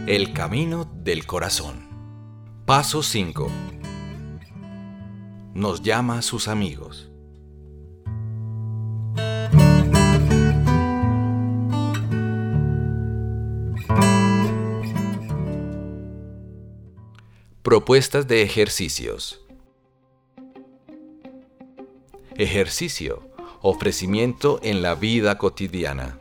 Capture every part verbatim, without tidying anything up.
El camino del corazón. Paso cinco. Nos llama a sus amigos. Propuestas de ejercicios. Ejercicio. Ofrecimiento en la vida cotidiana.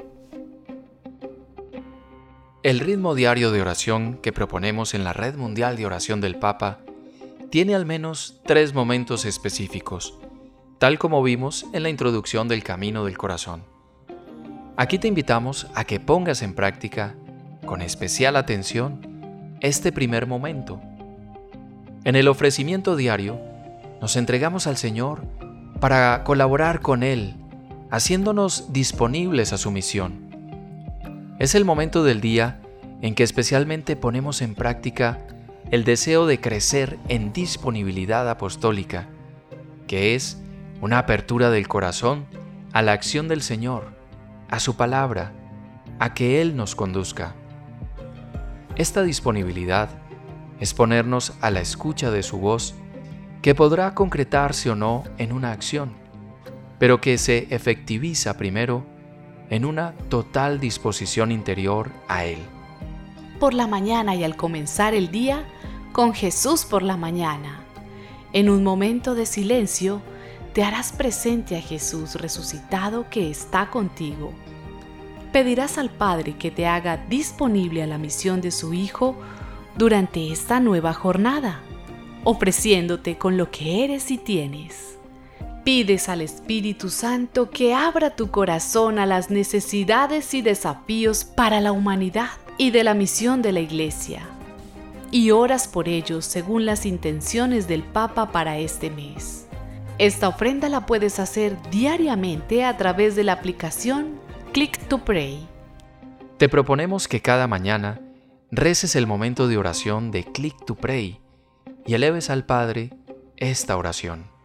El ritmo diario de oración que proponemos en la Red Mundial de Oración del Papa tiene al menos tres momentos específicos, tal como vimos en la introducción del Camino del Corazón. Aquí te invitamos a que pongas en práctica, con especial atención, este primer momento. En el ofrecimiento diario, nos entregamos al Señor para colaborar con Él, haciéndonos disponibles a su misión. Es el momento del día en que especialmente ponemos en práctica el deseo de crecer en disponibilidad apostólica, que es una apertura del corazón a la acción del Señor, a su palabra, a que Él nos conduzca. Esta disponibilidad es ponernos a la escucha de su voz, que podrá concretarse o no en una acción, pero que se efectiviza primero en una total disposición interior a Él. Por la mañana y al comenzar el día, con Jesús por la mañana. En un momento de silencio, te harás presente a Jesús resucitado que está contigo. Pedirás al Padre que te haga disponible a la misión de su Hijo durante esta nueva jornada, ofreciéndote con lo que eres y tienes. Pides al Espíritu Santo que abra tu corazón a las necesidades y desafíos para la humanidad y de la misión de la Iglesia, y oras por ellos según las intenciones del Papa para este mes. Esta ofrenda la puedes hacer diariamente a través de la aplicación Click to Pray. Te proponemos que cada mañana reces el momento de oración de Click to Pray y eleves al Padre esta oración.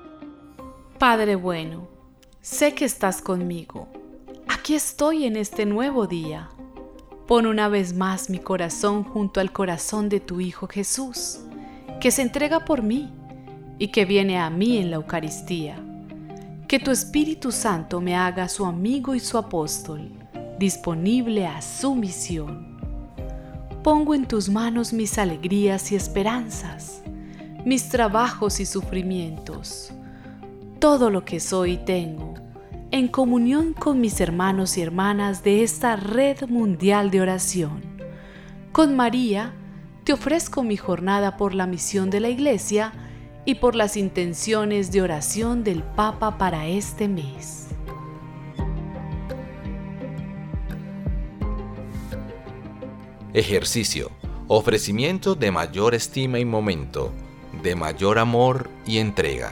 Padre bueno, sé que estás conmigo. Aquí estoy en este nuevo día. Pon una vez más mi corazón junto al corazón de tu Hijo Jesús, que se entrega por mí y que viene a mí en la Eucaristía. Que tu Espíritu Santo me haga su amigo y su apóstol, disponible a su misión. Pongo en tus manos mis alegrías y esperanzas, mis trabajos y sufrimientos, todo lo que soy y tengo, en comunión con mis hermanos y hermanas de esta Red Mundial de Oración. Con María, te ofrezco mi jornada por la misión de la Iglesia y por las intenciones de oración del Papa para este mes. Ejercicio. Ofrecimiento de mayor estima y momento, de mayor amor y entrega.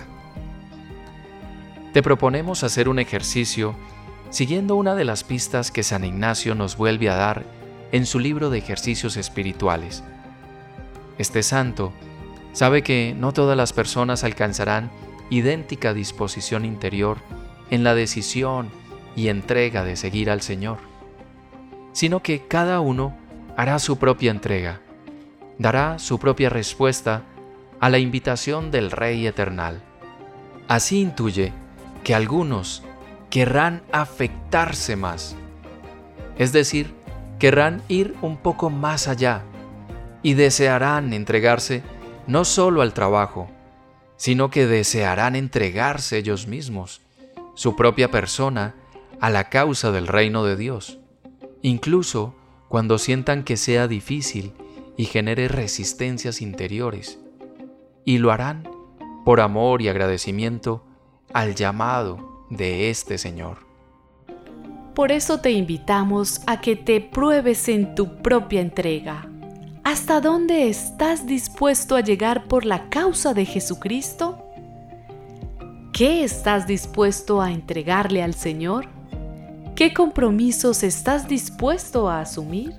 Te proponemos hacer un ejercicio siguiendo una de las pistas que San Ignacio nos vuelve a dar en su libro de ejercicios espirituales. Este santo sabe que no todas las personas alcanzarán idéntica disposición interior en la decisión y entrega de seguir al Señor, sino que cada uno hará su propia entrega, dará su propia respuesta a la invitación del Rey Eternal. Así intuye que algunos querrán afectarse más, es decir, querrán ir un poco más allá y desearán entregarse no solo al trabajo, sino que desearán entregarse ellos mismos, su propia persona, a la causa del reino de Dios, incluso cuando sientan que sea difícil y genere resistencias interiores, y lo harán por amor y agradecimiento al llamado de este Señor. Por eso te invitamos a que te pruebes en tu propia entrega. ¿Hasta dónde estás dispuesto a llegar por la causa de Jesucristo? ¿Qué estás dispuesto a entregarle al Señor? ¿Qué compromisos estás dispuesto a asumir?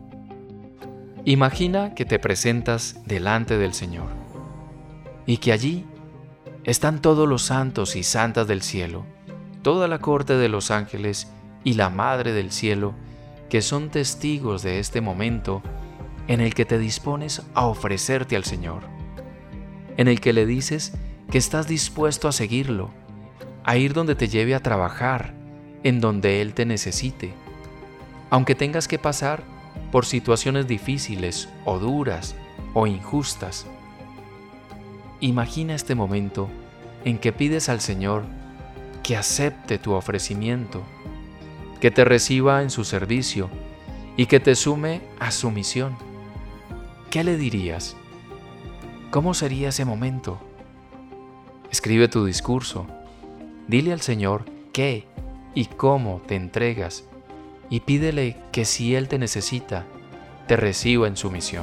Imagina que te presentas delante del Señor y que allí están todos los santos y santas del cielo, toda la corte de los ángeles y la Madre del Cielo, que son testigos de este momento en el que te dispones a ofrecerte al Señor, en el que le dices que estás dispuesto a seguirlo, a ir donde te lleve a trabajar, en donde Él te necesite, aunque tengas que pasar por situaciones difíciles o duras o injustas. Imagina este momento en que pides al Señor que acepte tu ofrecimiento, que te reciba en su servicio y que te sume a su misión. ¿Qué le dirías? ¿Cómo sería ese momento? Escribe tu discurso. Dile al Señor qué y cómo te entregas y pídele que si Él te necesita, te reciba en su misión.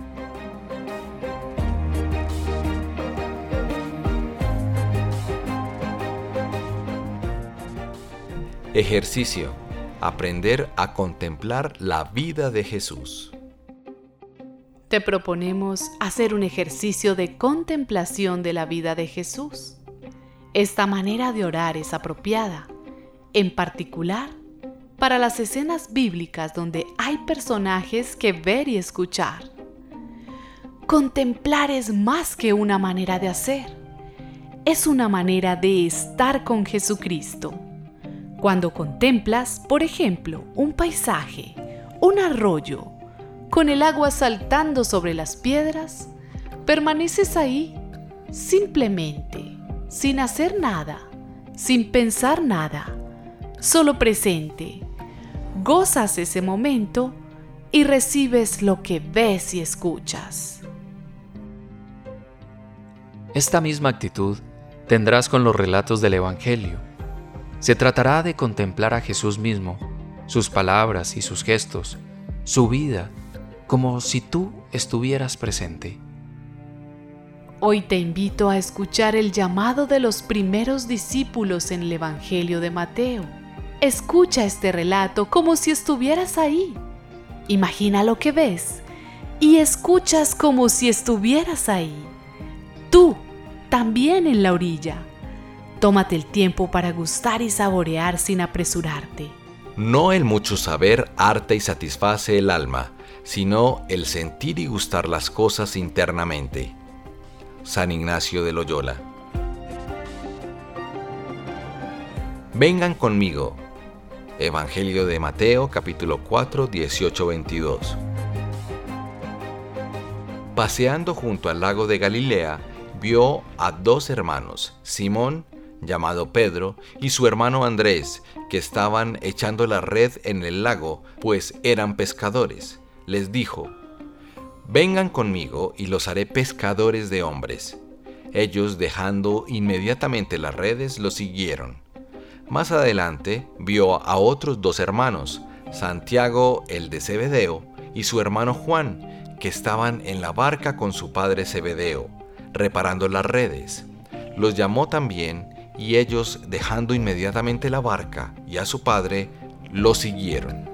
Ejercicio. Aprender a contemplar la vida de Jesús. Te proponemos hacer un ejercicio de contemplación de la vida de Jesús. Esta manera de orar es apropiada, en particular, para las escenas bíblicas donde hay personajes que ver y escuchar. Contemplar es más que una manera de hacer, es una manera de estar con Jesucristo. Cuando contemplas, por ejemplo, un paisaje, un arroyo, con el agua saltando sobre las piedras, permaneces ahí simplemente, sin hacer nada, sin pensar nada, solo presente. Gozas ese momento y recibes lo que ves y escuchas. Esta misma actitud tendrás con los relatos del Evangelio. Se tratará de contemplar a Jesús mismo, sus palabras y sus gestos, su vida, como si tú estuvieras presente. Hoy te invito a escuchar el llamado de los primeros discípulos en el Evangelio de Mateo. Escucha este relato como si estuvieras ahí. Imagina lo que ves y escuchas como si estuvieras ahí. Tú, también en la orilla. Tómate el tiempo para gustar y saborear sin apresurarte. No el mucho saber harta y satisface el alma, sino el sentir y gustar las cosas internamente. San Ignacio de Loyola. Vengan conmigo. Evangelio de Mateo, capítulo cuatro, dieciocho a veintidós. Paseando junto al lago de Galilea, vio a dos hermanos, Simón, llamado Pedro, y su hermano Andrés, que estaban echando la red en el lago, pues eran pescadores. Les dijo: vengan conmigo y los haré pescadores de hombres. Ellos, dejando inmediatamente las redes, lo siguieron. Más adelante vio a otros dos hermanos, Santiago el de Zebedeo y su hermano Juan, que estaban en la barca con su padre Zebedeo, reparando las redes. Los llamó también, y ellos, dejando inmediatamente la barca y a su padre, lo siguieron.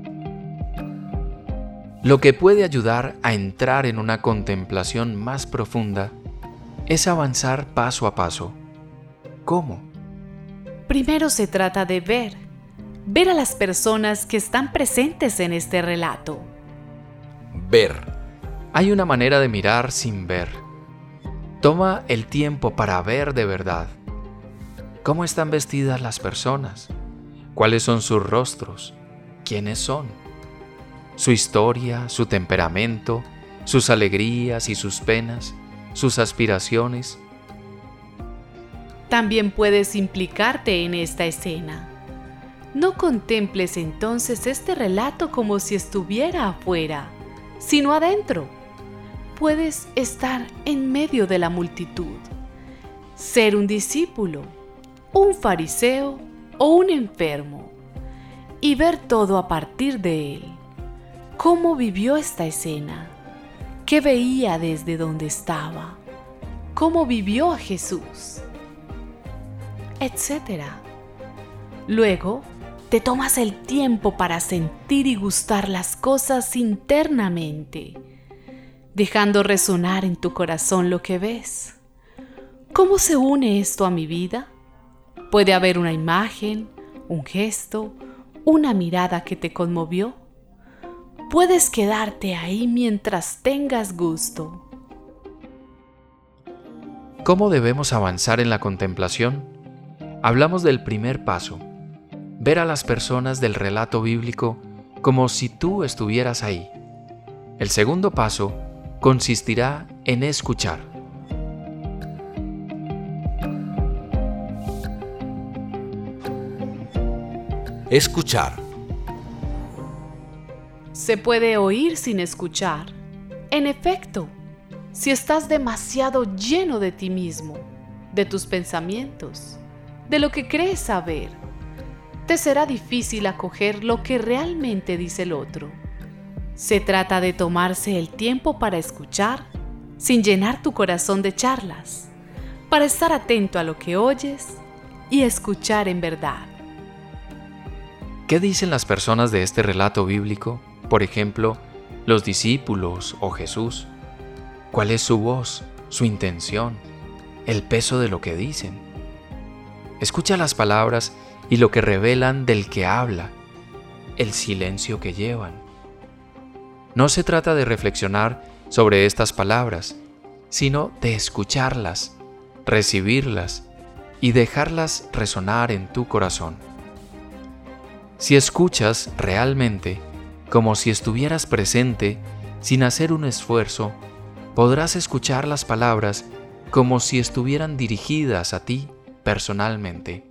Lo que puede ayudar a entrar en una contemplación más profunda es avanzar paso a paso. ¿Cómo? Primero se trata de ver, ver a las personas que están presentes en este relato. Ver. Hay una manera de mirar sin ver. Toma el tiempo para ver de verdad. ¿Cómo están vestidas las personas? ¿Cuáles son sus rostros? ¿Quiénes son? Su historia, su temperamento, sus alegrías y sus penas, sus aspiraciones. También puedes implicarte en esta escena. No contemples entonces este relato como si estuviera afuera, sino adentro. Puedes estar en medio de la multitud, ser un discípulo, un fariseo o un enfermo, y ver todo a partir de él. ¿Cómo vivió esta escena? ¿Qué veía desde donde estaba? ¿Cómo vivió a Jesús? Etcétera. Luego, te tomas el tiempo para sentir y gustar las cosas internamente, dejando resonar en tu corazón lo que ves. ¿Cómo se une esto a mi vida? Puede haber una imagen, un gesto, una mirada que te conmovió. puedes quedarte ahí mientras tengas gusto. ¿Cómo debemos avanzar en la contemplación? Hablamos del primer paso, ver a las personas del relato bíblico como si tú estuvieras ahí. El segundo paso consistirá en escuchar. Escuchar. Se puede oír sin escuchar. En efecto, si estás demasiado lleno de ti mismo, de tus pensamientos, de lo que crees saber, te será difícil acoger lo que realmente dice el otro. Se trata de tomarse el tiempo para escuchar, sin llenar tu corazón de charlas, para estar atento a lo que oyes y escuchar en verdad. ¿Qué dicen las personas de este relato bíblico? Por ejemplo, los discípulos o Jesús. ¿Cuál es su voz, su intención, el peso de lo que dicen? Escucha las palabras y lo que revelan del que habla, el silencio que llevan. No se trata de reflexionar sobre estas palabras, sino de escucharlas, recibirlas y dejarlas resonar en tu corazón. Si escuchas realmente, como si estuvieras presente, sin hacer un esfuerzo, podrás escuchar las palabras como si estuvieran dirigidas a ti personalmente.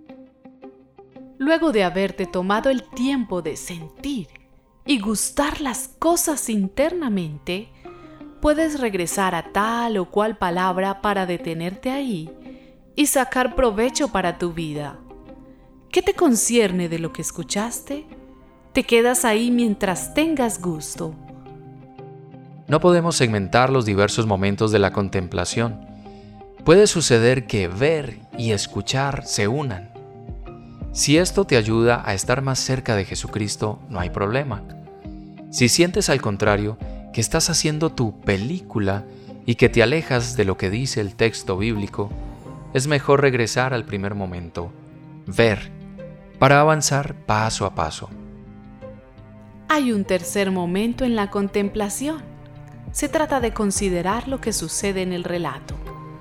Luego de haberte tomado el tiempo de sentir y gustar las cosas internamente, puedes regresar a tal o cual palabra para detenerte ahí y sacar provecho para tu vida. ¿Qué te concierne de lo que escuchaste? Te quedas ahí mientras tengas gusto. No podemos segmentar los diversos momentos de la contemplación. Puede suceder que ver y escuchar se unan. Si esto te ayuda a estar más cerca de Jesucristo, no hay problema. Si sientes al contrario que estás haciendo tu película y que te alejas de lo que dice el texto bíblico, es mejor regresar al primer momento, ver, para avanzar paso a paso. Hay un tercer momento en la contemplación. Se trata de considerar lo que sucede en el relato.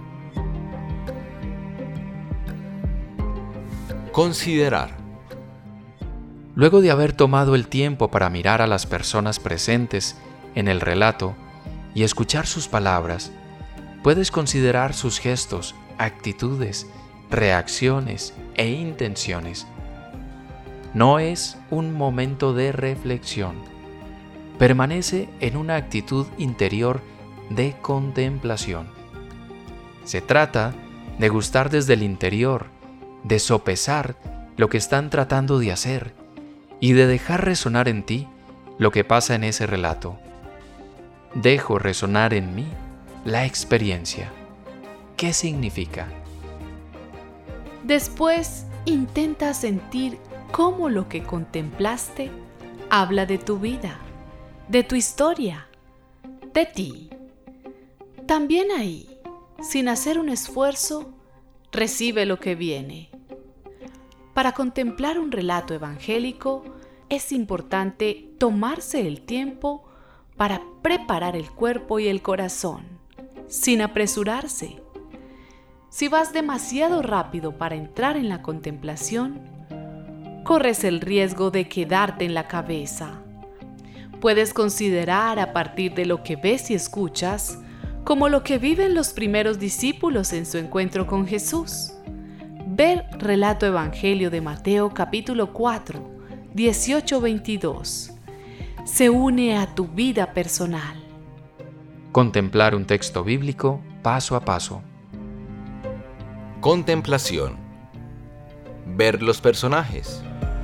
Considerar. Luego de haber tomado el tiempo para mirar a las personas presentes en el relato y escuchar sus palabras, puedes considerar sus gestos, actitudes, reacciones e intenciones. No es un momento de reflexión. Permanece en una actitud interior de contemplación. Se trata de gustar desde el interior, de sopesar lo que están tratando de hacer y de dejar resonar en ti lo que pasa en ese relato. Dejo resonar en mí la experiencia. ¿Qué significa? Después, intenta sentir cómo lo que contemplaste habla de tu vida, de tu historia, de ti. También ahí, sin hacer un esfuerzo, recibe lo que viene. Para contemplar un relato evangélico, es importante tomarse el tiempo para preparar el cuerpo y el corazón, sin apresurarse. Si vas demasiado rápido para entrar en la contemplación, corres el riesgo de quedarte en la cabeza. Puedes considerar a partir de lo que ves y escuchas como lo que viven los primeros discípulos en su encuentro con Jesús. Ver Relato Evangelio de Mateo capítulo cuatro, dieciocho a veintidós. Se une a tu vida personal. Contemplar un texto bíblico paso a paso. Contemplación. Ver los personajes.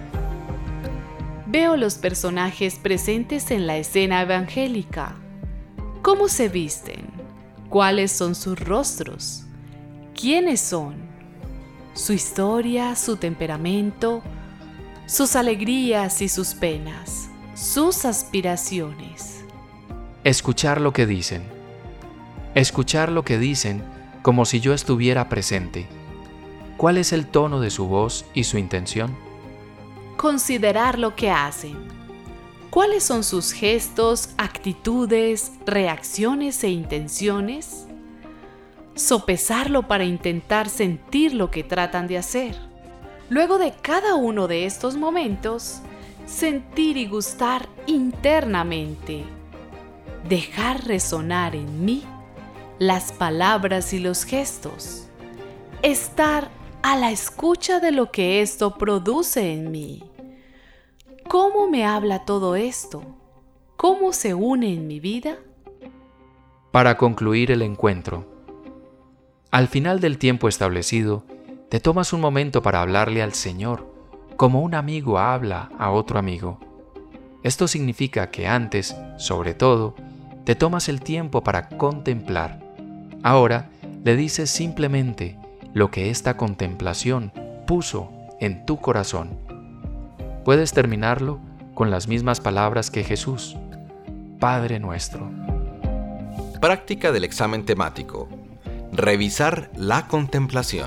Veo los personajes presentes en la escena evangélica. ¿Cómo se visten? ¿Cuáles son sus rostros? ¿Quiénes son? Su historia, su temperamento, sus alegrías y sus penas, sus aspiraciones. Escuchar lo que dicen. Escuchar lo que dicen como si yo estuviera presente. ¿Cuál es el tono de su voz y su intención? Considerar lo que hacen. ¿Cuáles son sus gestos, actitudes, reacciones e intenciones? Sopesarlo para intentar sentir lo que tratan de hacer. Luego de cada uno de estos momentos, sentir y gustar internamente. Dejar resonar en mí las palabras y los gestos. Estar a la escucha de lo que esto produce en mí. ¿Cómo me habla todo esto? ¿Cómo se une en mi vida? Para concluir el encuentro, al final del tiempo establecido, te tomas un momento para hablarle al Señor, como un amigo habla a otro amigo. Esto significa que antes, sobre todo, te tomas el tiempo para contemplar. Ahora le dices simplemente lo que esta contemplación puso en tu corazón. Puedes terminarlo con las mismas palabras que Jesús: Padre nuestro. Práctica del examen temático. Revisar la contemplación.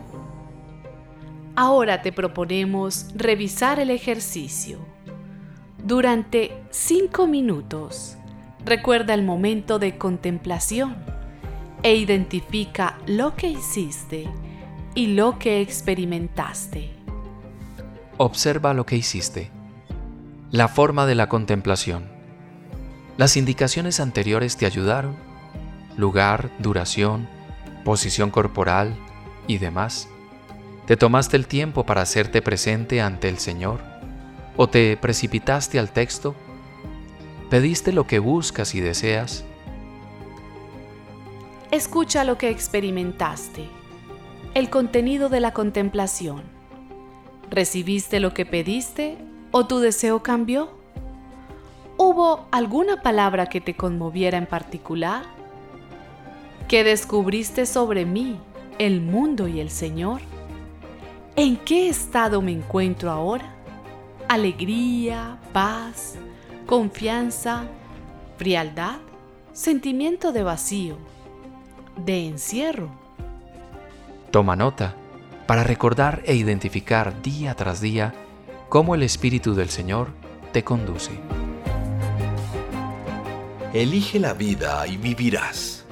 Ahora te proponemos revisar el ejercicio. Durante cinco minutos, recuerda el momento de contemplación e identifica lo que hiciste y lo que experimentaste. Observa lo que hiciste. La forma de la contemplación. Las indicaciones anteriores te ayudaron. Lugar, duración, posición corporal y demás. ¿Te tomaste el tiempo para hacerte presente ante el Señor? ¿O te precipitaste al texto? ¿Pediste lo que buscas y deseas? Escucha lo que experimentaste. El contenido de la contemplación. ¿Recibiste lo que pediste o tu deseo cambió? ¿Hubo alguna palabra que te conmoviera en particular? ¿Qué descubriste sobre mí, el mundo y el Señor? ¿En qué estado me encuentro ahora? ¿Alegría, paz, confianza, frialdad, sentimiento de vacío, de encierro? Toma nota para recordar e identificar día tras día cómo el Espíritu del Señor te conduce. Elige la vida y vivirás.